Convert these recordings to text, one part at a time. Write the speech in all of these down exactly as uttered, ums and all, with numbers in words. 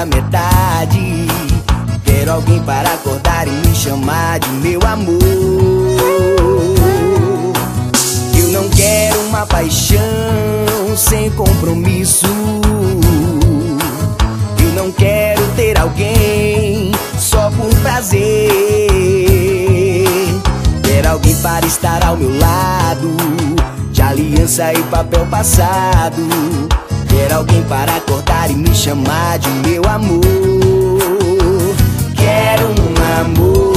metade. Quero alguém para acordar e me chamar de meu amor. Eu não quero uma paixão sem compromisso. Eu não quero ter alguém só por prazer. Quero alguém para estar ao meu lado, de aliança e papel passado. Quero alguém para acordar e me chamar de meu amor. Quero um amor.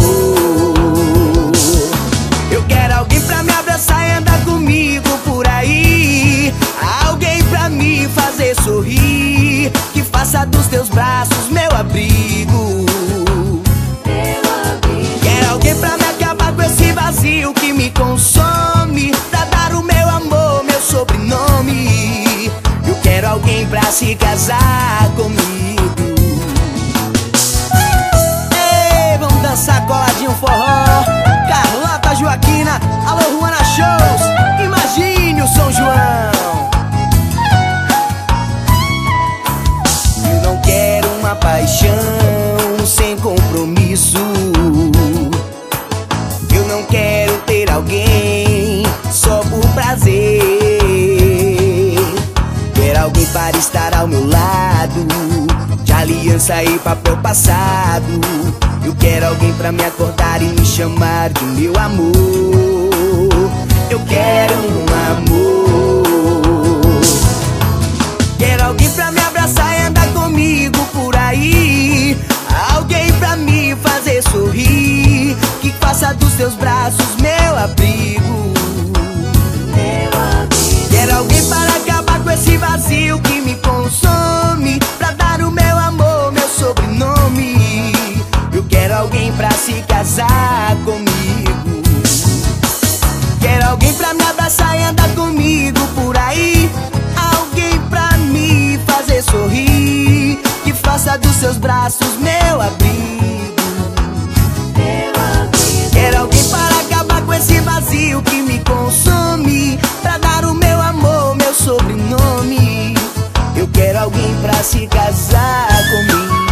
Eu quero alguém pra me abraçar e andar comigo por aí. Alguém pra me fazer sorrir, que faça dos teus braços meu abrigo. Quero alguém pra me acabar com esse vazio que me consome, pra dar o meu amor, meu sobrenome. Eu quero alguém pra se casar comigo. Ei, vamos dançar coladinho forró. Carlota Joaquina, alô Ruana Shows, imagine o São João. Eu não quero uma paixão sem compromisso. Eu não quero ter alguém só por prazer. Quero alguém para estar ao meu lado, de aliança e papel passado. Eu quero alguém pra me acordar e me chamar de meu amor. Eu quero um amor. Quero alguém pra me abraçar e andar comigo por aí. Alguém pra me fazer sorrir, que faça dos teus braços meu abrigo. Quero alguém para acabar com esse vazio que me consome, pra dar o meu amor, meu sobrenome. Eu quero alguém pra se casar comigo. Quero alguém pra me abraçar e andar comigo por aí. Alguém pra me fazer sorrir, que faça dos seus braços meu abrigo. Quero alguém para acabar com esse vazio que me consome, pra dar o meu amor, meu sobrenome. Eu quero alguém pra se casar comigo.